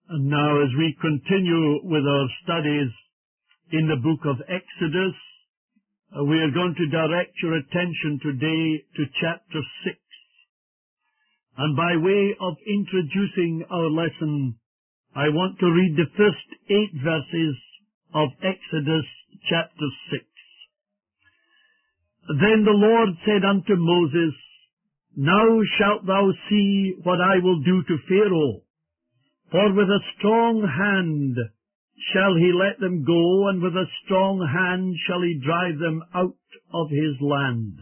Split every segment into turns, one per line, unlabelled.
And now, as we continue with our studies in the book of Exodus, we are going to direct your attention today to chapter 6. And by way of introducing our lesson, I want to read the first 8 verses of Exodus chapter 6. Then the Lord said unto Moses, Now shalt thou see what I will do to Pharaoh. For with a strong hand shall he let them go, and with a strong hand shall he drive them out of his land.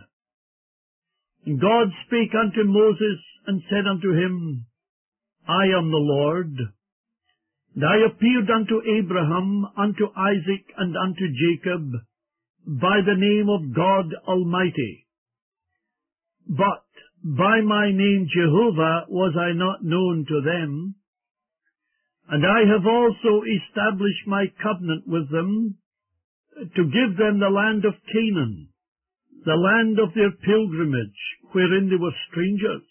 And God spake unto Moses, and said unto him, I am the Lord. And I appeared unto Abraham, unto Isaac, and unto Jacob, by the name of God Almighty. But by my name Jehovah was I not known to them. And I have also established my covenant with them, to give them the land of Canaan, the land of their pilgrimage, wherein they were strangers.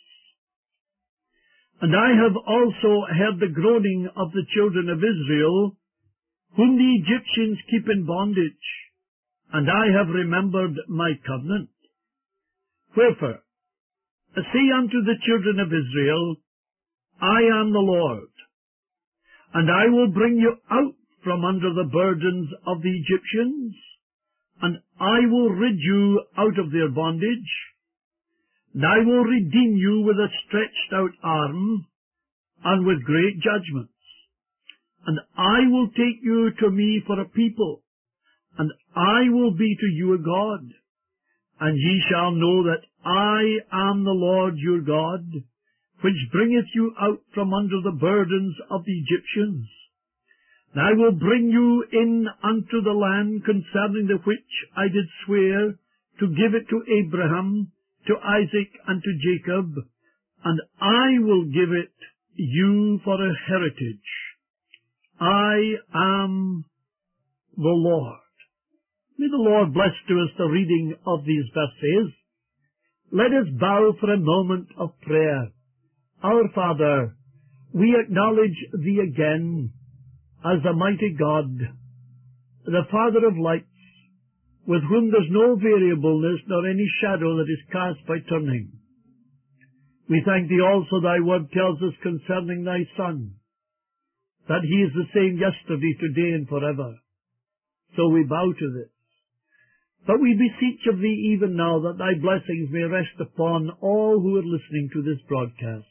And I have also heard the groaning of the children of Israel, whom the Egyptians keep in bondage, and I have remembered my covenant. Wherefore, say unto the children of Israel, I am the Lord. And I will bring you out from under the burdens of the Egyptians, and I will rid you out of their bondage, and I will redeem you with a stretched out arm, and with great judgments. And I will take you to me for a people, and I will be to you a God, and ye shall know that I am the Lord your God, which bringeth you out from under the burdens of the Egyptians. And I will bring you in unto the land concerning the which I did swear to give it to Abraham, to Isaac, and to Jacob, and I will give it you for a heritage. I am the Lord. May the Lord bless to us the reading of these verses. Let us bow for a moment of prayer. Our Father, we acknowledge Thee again as the mighty God, the Father of lights, with whom there's no variableness nor any shadow that is cast by turning. We thank Thee also, Thy word tells us concerning Thy Son, that He is the same yesterday, today, and forever. So we bow to this. But we beseech of Thee even now that Thy blessings may rest upon all who are listening to this broadcast.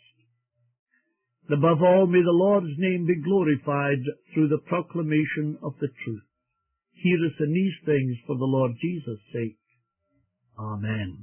Above all, may the Lord's name be glorified through the proclamation of the truth. Hear us in these things for the Lord Jesus' sake. Amen.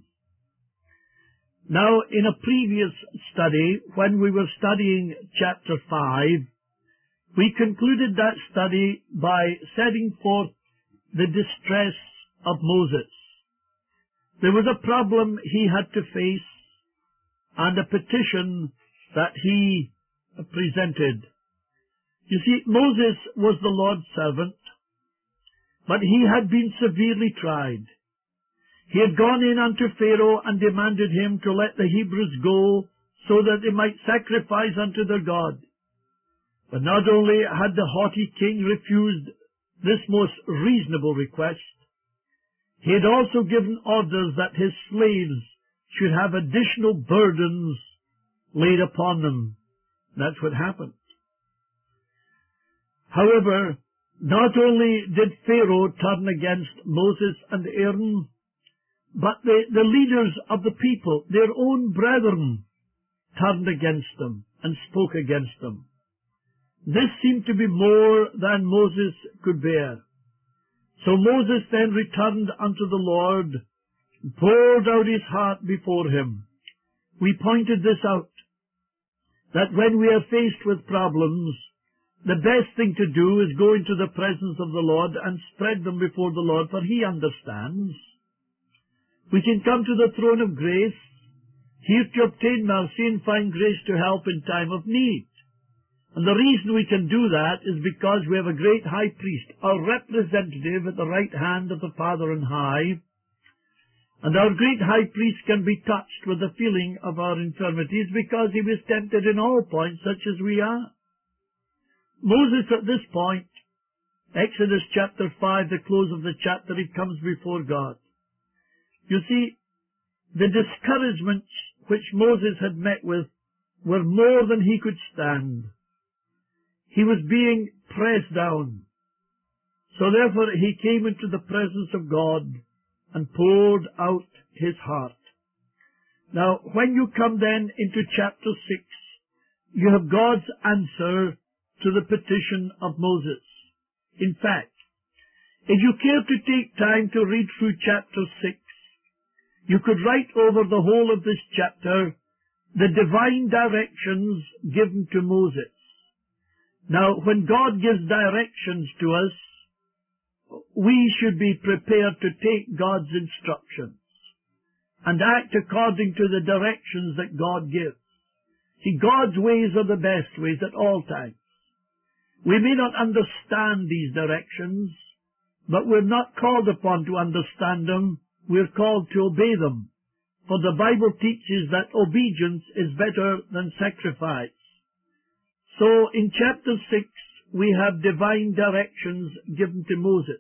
Now, in a previous study, when we were studying chapter 5, we concluded that study by setting forth the distress of Moses. There was a problem he had to face and a petition that he presented. You see, Moses was the Lord's servant, but he had been severely tried. He had gone in unto Pharaoh and demanded him to let the Hebrews go so that they might sacrifice unto their God. But not only had the haughty king refused this most reasonable request, he had also given orders that his slaves should have additional burdens laid upon them. That's what happened. However, not only did Pharaoh turn against Moses and Aaron, but the leaders of the people, their own brethren, turned against them and spoke against them. This seemed to be more than Moses could bear. So Moses then returned unto the Lord, poured out his heart before him. We pointed this out, that when we are faced with problems, the best thing to do is go into the presence of the Lord and spread them before the Lord, for He understands. We can come to the throne of grace, here to obtain mercy and find grace to help in time of need. And the reason we can do that is because we have a great high priest, our representative at the right hand of the Father on high, and our great high priest can be touched with the feeling of our infirmities because he was tempted in all points such as we are. Moses at this point, Exodus chapter 5, the close of the chapter, he comes before God. You see, the discouragements which Moses had met with were more than he could stand. He was being pressed down. So therefore he came into the presence of God and poured out his heart. Now, when you come then into chapter 6, you have God's answer to the petition of Moses. In fact, if you care to take time to read through chapter 6, you could write over the whole of this chapter the divine directions given to Moses. Now, when God gives directions to us, we should be prepared to take God's instructions and act according to the directions that God gives. See, God's ways are the best ways at all times. We may not understand these directions, but we're not called upon to understand them. We're called to obey them. For the Bible teaches that obedience is better than sacrifice. So in chapter 6, we have divine directions given to Moses.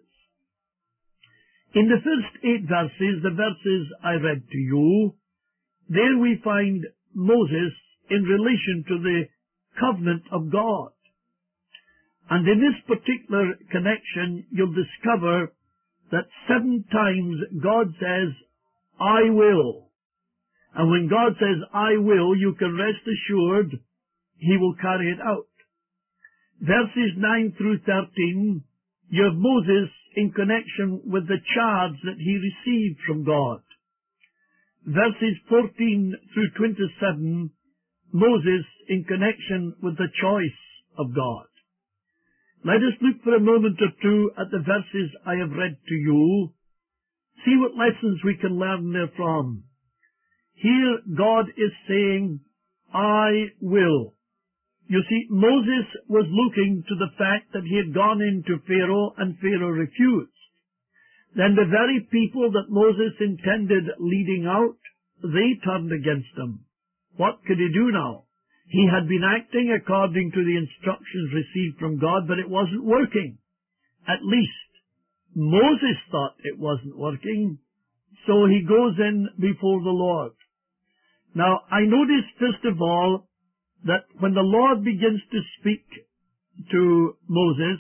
In the first 8 verses, the verses I read to you, there we find Moses in relation to the covenant of God. And in this particular connection, you'll discover that 7 times God says, I will. And when God says, I will, you can rest assured he will carry it out. Verses 9 through 13, you have Moses in connection with the charge that he received from God. Verses 14 through 27, Moses in connection with the choice of God. Let us look for a moment or two at the verses I have read to you. See what lessons we can learn therefrom. Here God is saying, I will. You see, Moses was looking to the fact that he had gone into Pharaoh and Pharaoh refused. Then the very people that Moses intended leading out, they turned against him. What could he do now? He had been acting according to the instructions received from God, but it wasn't working. At least, Moses thought it wasn't working, so he goes in before the Lord. Now, I notice, first of all, that when the Lord begins to speak to Moses,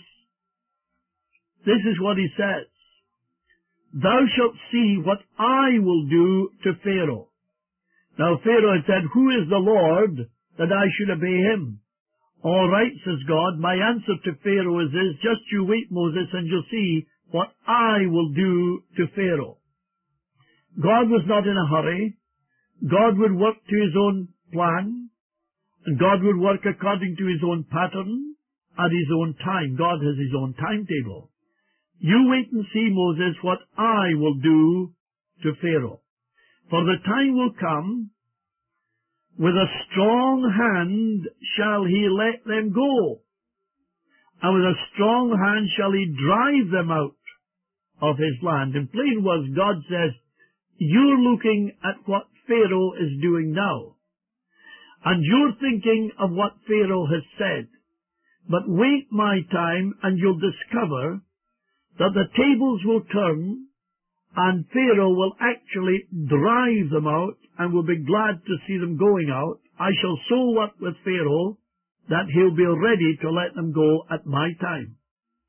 this is what he says. Thou shalt see what I will do to Pharaoh. Now, Pharaoh had said, who is the Lord that I should obey him? All right, says God, my answer to Pharaoh is this, just you wait, Moses, and you'll see what I will do to Pharaoh. God was not in a hurry. God would work to his own plan, and God would work according to his own pattern at his own time. God has his own timetable. You wait and see, Moses, what I will do to Pharaoh. For the time will come, with a strong hand shall he let them go, and with a strong hand shall he drive them out of his land. In plain words, God says, you're looking at what Pharaoh is doing now, and you're thinking of what Pharaoh has said. But wait my time, and you'll discover that the tables will turn, and Pharaoh will actually drive them out, and will be glad to see them going out. I shall so work with Pharaoh that he'll be ready to let them go at my time.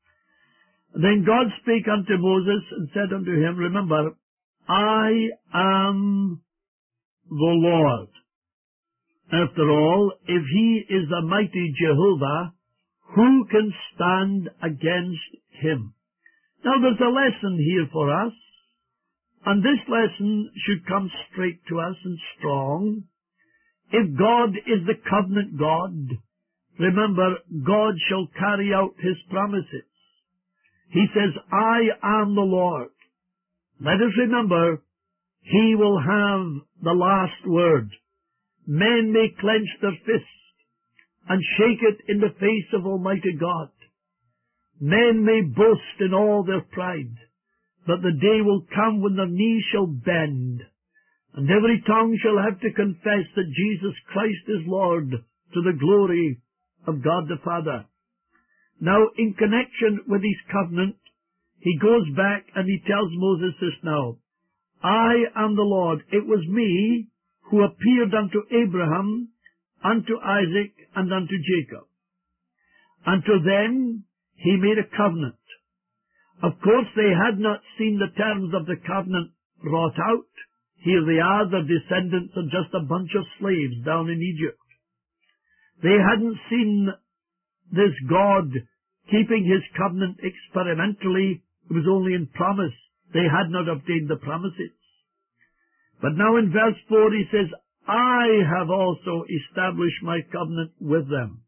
Then God spake unto Moses and said unto him, remember, I am the Lord. After all, if he is the mighty Jehovah, who can stand against him? Now there's a lesson here for us, and this lesson should come straight to us and strong. If God is the covenant God, remember, God shall carry out his promises. He says, I am the Lord. Let us remember, he will have the last word. Men may clench their fists and shake it in the face of Almighty God. Men may boast in all their pride, but the day will come when their knees shall bend, and every tongue shall have to confess that Jesus Christ is Lord, to the glory of God the Father. Now, in connection with his covenant, he goes back and he tells Moses this now. I am the Lord. It was me who appeared unto Abraham, unto Isaac, and unto Jacob. Unto them he made a covenant. Of course, they had not seen the terms of the covenant wrought out. Here they are, the descendants of just a bunch of slaves down in Egypt. They hadn't seen this God keeping his covenant experimentally. It was only in promise. They had not obtained the promises. But now in verse 4 he says, I have also established my covenant with them.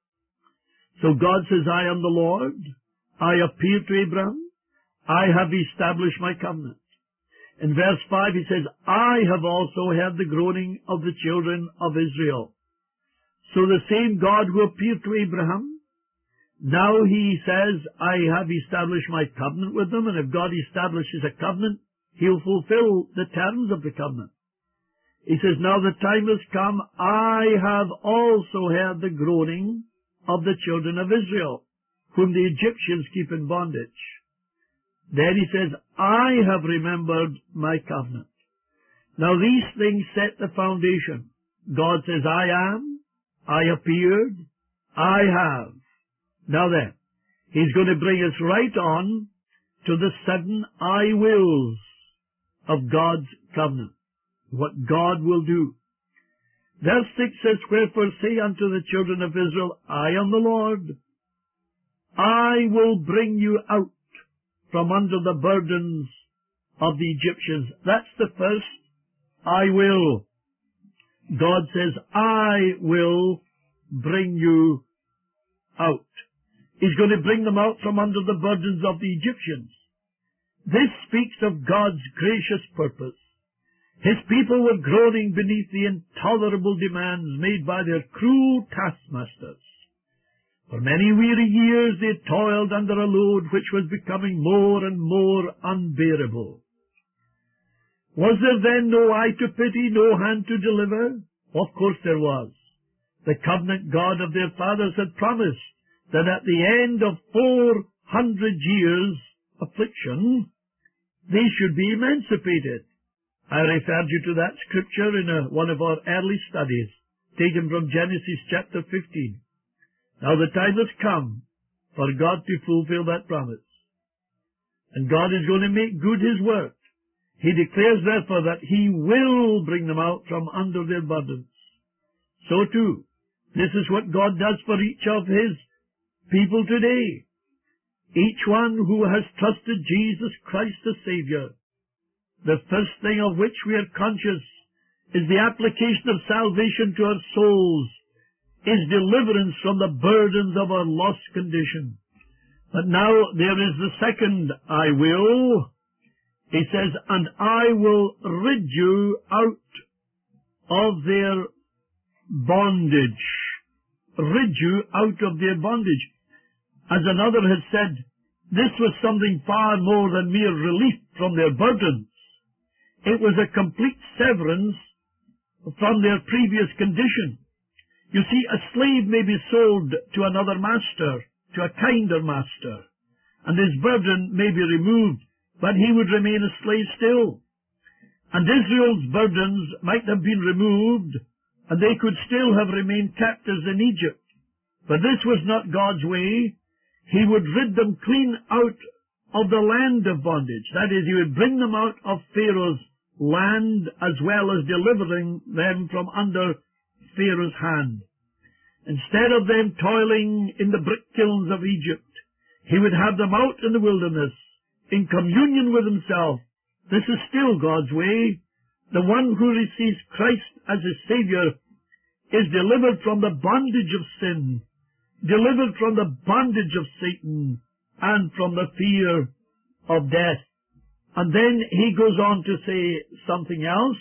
So God says, I am the Lord. I appeared to Abraham. I have established my covenant. In verse 5 he says, I have also heard the groaning of the children of Israel. So the same God who appeared to Abraham, now he says, I have established my covenant with them, and if God establishes a covenant, he'll fulfill the terms of the covenant. He says, now the time has come, I have also heard the groaning of the children of Israel, whom the Egyptians keep in bondage. Then he says, I have remembered my covenant. Now these things set the foundation. God says, I am, I appeared, I have. Now then, he's going to bring us right on to the 7 I wills of God's covenant, what God will do. Verse 6 says, wherefore say unto the children of Israel, I am the Lord. I will bring you out from under the burdens of the Egyptians. That's the first I will. God says, I will bring you out. He's going to bring them out from under the burdens of the Egyptians. This speaks of God's gracious purpose. His people were groaning beneath the intolerable demands made by their cruel taskmasters. For many weary years they toiled under a load which was becoming more and more unbearable. Was there then no eye to pity, no hand to deliver? Of course there was. The covenant God of their fathers had promised that at the end of 400 years' affliction, they should be emancipated. I referred you to that scripture in one of our early studies, taken from Genesis chapter 15. Now the time has come for God to fulfill that promise. And God is going to make good his word. He declares therefore that he will bring them out from under their burdens. So too, this is what God does for each of his people today. Each one who has trusted Jesus Christ the Savior, the first thing of which we are conscious is the application of salvation to our souls, is deliverance from the burdens of our lost condition. But now there is the second I will. He says, and I will rid you out of their bondage. Rid you out of their bondage. As another has said, this was something far more than mere relief from their burdens. It was a complete severance from their previous condition. You see, a slave may be sold to another master, to a kinder master, and his burden may be removed, but he would remain a slave still. And Israel's burdens might have been removed, and they could still have remained captives in Egypt. But this was not God's way. He would rid them clean out of the land of bondage. That is, he would bring them out of Pharaoh's land as well as delivering them from under Pharaoh's hand. Instead of them toiling in the brick kilns of Egypt, he would have them out in the wilderness, in communion with himself. This is still God's way. The one who receives Christ as his Savior is delivered from the bondage of sin, delivered from the bondage of Satan, and from the fear of death. And then he goes on to say something else.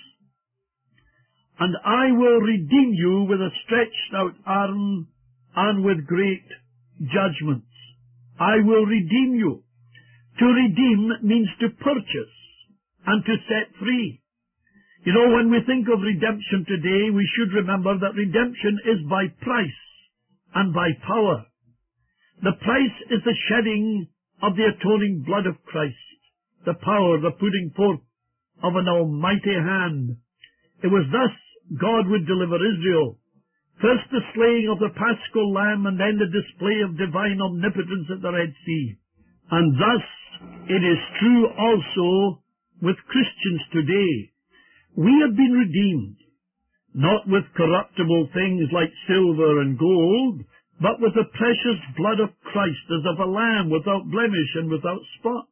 And I will redeem you with a stretched out arm and with great judgments. I will redeem you. To redeem means to purchase and to set free. You know, when we think of redemption today, we should remember that redemption is by price and by power. The price is the shedding of the atoning blood of Christ, the power, the putting forth of an almighty hand. It was thus God would deliver Israel. First the slaying of the paschal lamb, and then the display of divine omnipotence at the Red Sea. And thus it is true also with Christians today. We have been redeemed, not with corruptible things like silver and gold, but with the precious blood of Christ, as of a lamb without blemish and without spot.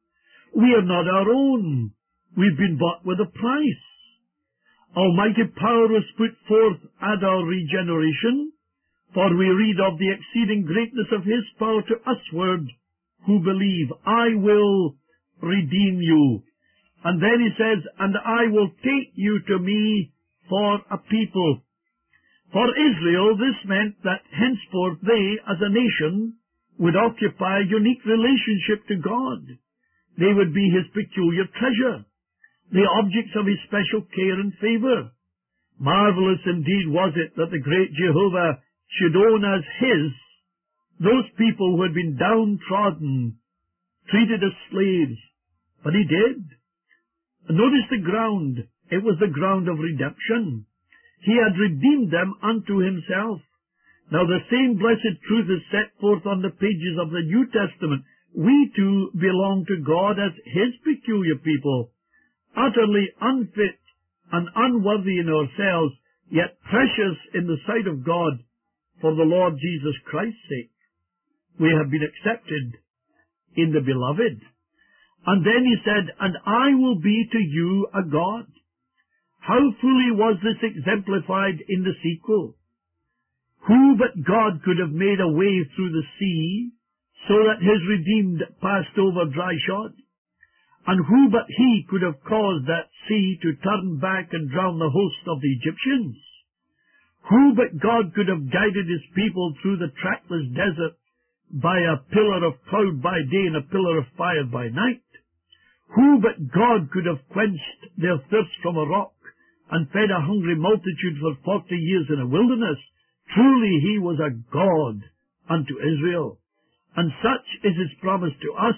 We are not our own. We've been bought with a price. Almighty power was put forth at our regeneration, for we read of the exceeding greatness of his power to usward who believe. I will redeem you. And then he says, and I will take you to me for a people. For Israel, this meant that henceforth they, as a nation, would occupy a unique relationship to God. They would be his peculiar treasure, the objects of his special care and favor. Marvelous indeed was it that the great Jehovah should own as his those people who had been downtrodden, treated as slaves. But he did. Notice the ground. It was the ground of redemption. He had redeemed them unto himself. Now the same blessed truth is set forth on the pages of the New Testament. We too belong to God as his peculiar people, utterly unfit and unworthy in ourselves, yet precious in the sight of God for the Lord Jesus Christ's sake. We have been accepted in the beloved. And then he said, and I will be to you a God. How fully was this exemplified in the sequel? Who but God could have made a way through the sea so that his redeemed passed over dry shod? And who but he could have caused that sea to turn back and drown the host of the Egyptians? Who but God could have guided his people through the trackless desert by a pillar of cloud by day and a pillar of fire by night? Who but God could have quenched their thirst from a rock and fed a hungry multitude for 40 years in a wilderness? Truly he was a God unto Israel. And such is his promise to us.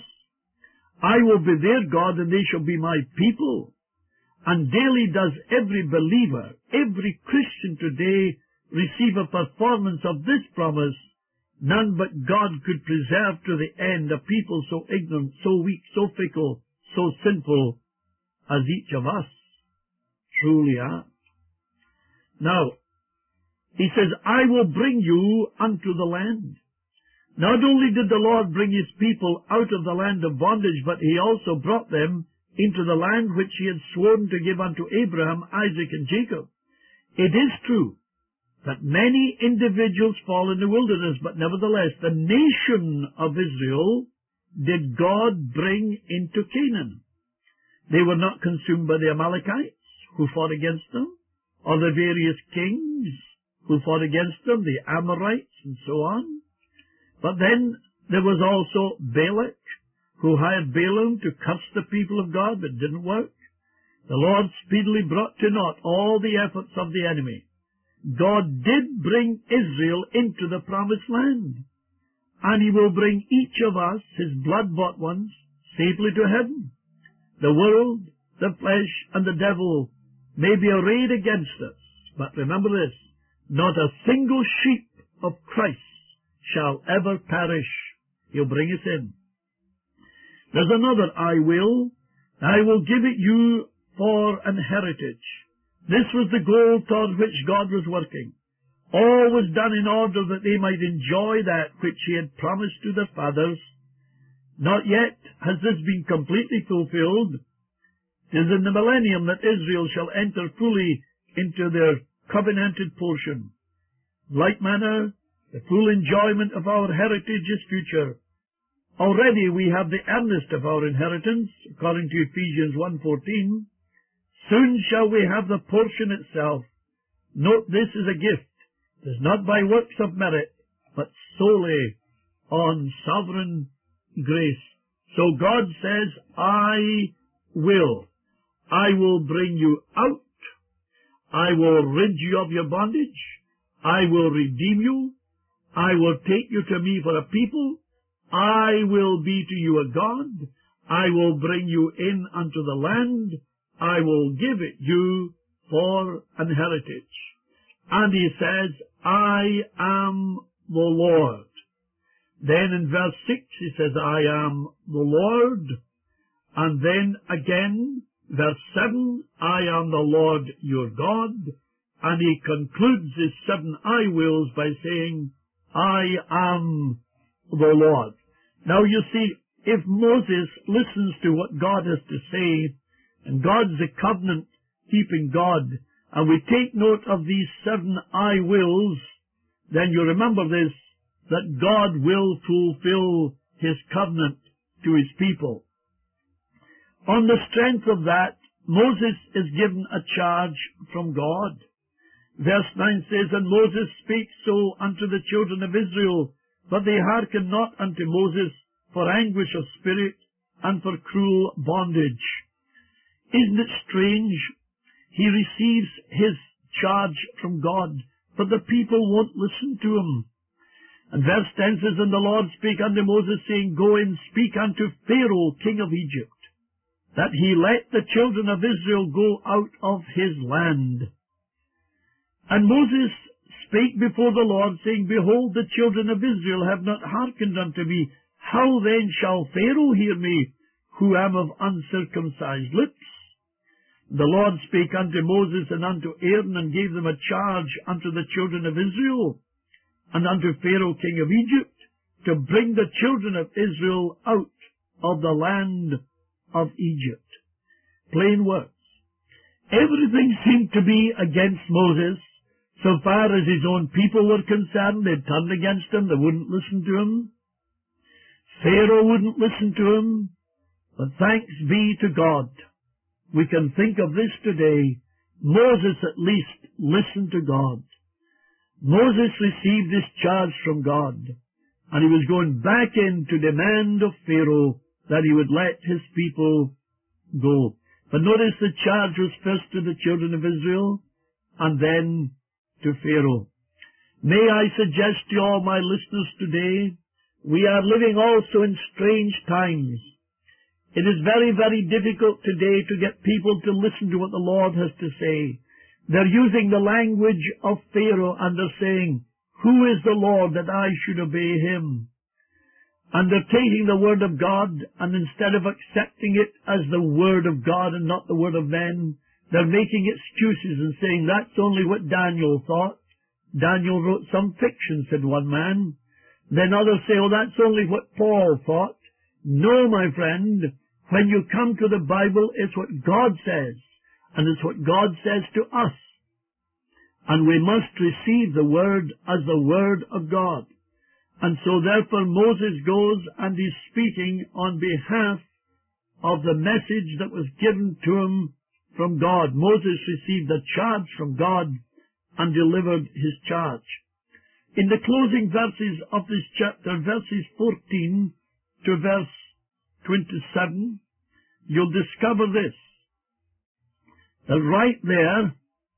I will be their God, and they shall be my people. And daily does every believer, every Christian today, receive a performance of this promise. None but God could preserve to the end a people so ignorant, so weak, so fickle, so sinful as each of us truly are. Now, he says, I will bring you unto the land. Not only did the Lord bring his people out of the land of bondage, but he also brought them into the land which he had sworn to give unto Abraham, Isaac, and Jacob. It is true that many individuals fall in the wilderness, but nevertheless the nation of Israel did God bring into Canaan. They were not consumed by the Amalekites who fought against them, or the various kings who fought against them, the Amorites and so on. But then there was also Balak, who hired Balaam to curse the people of God, but it didn't work. The Lord speedily brought to naught all the efforts of the enemy. God did bring Israel into the promised land, and he will bring each of us, his blood-bought ones, safely to heaven. The world, the flesh, and the devil may be arrayed against us, but remember this, not a single sheep of Christ shall ever perish. He'll bring us in. There's another I will give it you for an heritage. This was the goal toward which God was working. All was done in order that they might enjoy that which he had promised to their fathers. Not yet has this been completely fulfilled. It is in the millennium that Israel shall enter fully into their covenanted portion. In like manner, the full enjoyment of our heritage is future. Already we have the earnest of our inheritance, according to Ephesians 1:14. Soon shall we have the portion itself. Note this is a gift. It is not by works of merit, but solely on sovereign grace. So God says, I will bring you out. I will rid you of your bondage. I will redeem you. I will take you to me for a people. I will be to you a God. I will bring you in unto the land. I will give it you for an heritage. And he says, I am the Lord. Then in verse 6 he says, I am the Lord. And then again, verse 7, I am the Lord your God. And he concludes his 7 I wills by saying, I am the Lord. Now you see, if Moses listens to what God has to say, and God's a covenant-keeping God, and we take note of these 7 I wills, then you remember this, that God will fulfill his covenant to his people. On the strength of that, Moses is given a charge from God. Verse 9 says, And Moses spake so unto the children of Israel, but they hearkened not unto Moses for anguish of spirit and for cruel bondage. Isn't it strange? He receives his charge from God, but the people won't listen to him. And verse 10 says, And the Lord spake unto Moses, saying, Go and speak unto Pharaoh, king of Egypt, that he let the children of Israel go out of his land. And Moses spake before the Lord, saying, Behold, the children of Israel have not hearkened unto me. How then shall Pharaoh hear me, who am of uncircumcised lips? The Lord spake unto Moses and unto Aaron, and gave them a charge unto the children of Israel, and unto Pharaoh king of Egypt, to bring the children of Israel out of the land of Egypt. Plain words. Everything seemed to be against Moses. So far as his own people were concerned, they turned against him. They wouldn't listen to him. Pharaoh wouldn't listen to him. But thanks be to God, we can think of this today. Moses at least listened to God. Moses received this charge from God, and he was going back in to demand of Pharaoh that he would let his people go. But notice the charge was first to the children of Israel, and then to Pharaoh. May I suggest to all my listeners today, we are living also in strange times. It is very, very difficult today to get people to listen to what the Lord has to say. They're using the language of Pharaoh, and they're saying, Who is the Lord that I should obey him? And they're taking the word of God, and instead of accepting it as the word of God and not the word of men, they're making excuses and saying, That's only what Daniel thought. Daniel wrote some fiction, said one man. Then others say, Oh, that's only what Paul thought. No, my friend, when you come to the Bible, it's what God says. And it's what God says to us. And we must receive the word as the word of God. And so therefore Moses goes and he's speaking on behalf of the message that was given to him from God. Moses received a charge from God and delivered his charge. In the closing verses of this chapter, verses 14 to verse 27, you'll discover this. That right there,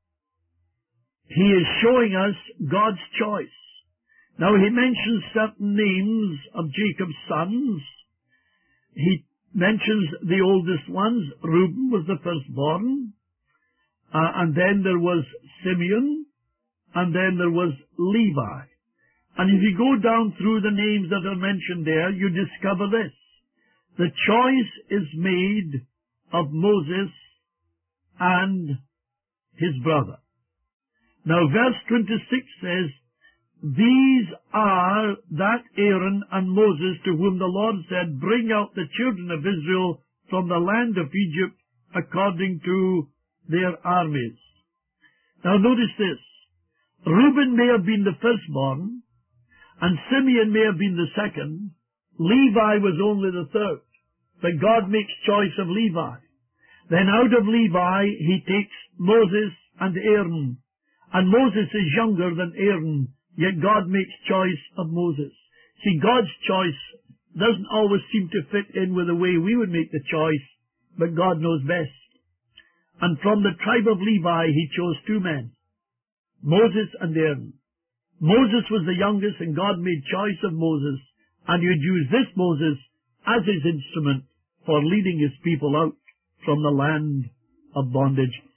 he is showing us God's choice. Now he mentions certain names of Jacob's sons. He mentions the oldest ones. Reuben was the firstborn. And then there was Simeon. And then there was Levi. And if you go down through the names that are mentioned there, you discover this. The choice is made of Moses and his brother. Now verse 26 says, These are that Aaron and Moses to whom the Lord said, Bring out the children of Israel from the land of Egypt according to their armies. Now notice this. Reuben may have been the firstborn, and Simeon may have been the second. Levi was only the third. But God makes choice of Levi. Then out of Levi he takes Moses and Aaron. And Moses is younger than Aaron, yet God makes choice of Moses. See, God's choice doesn't always seem to fit in with the way we would make the choice, but God knows best. And from the tribe of Levi he chose 2 men, Moses and Aaron. Moses was the youngest, and God made choice of Moses, and He would use this Moses as His instrument for leading His people out from the land of bondage.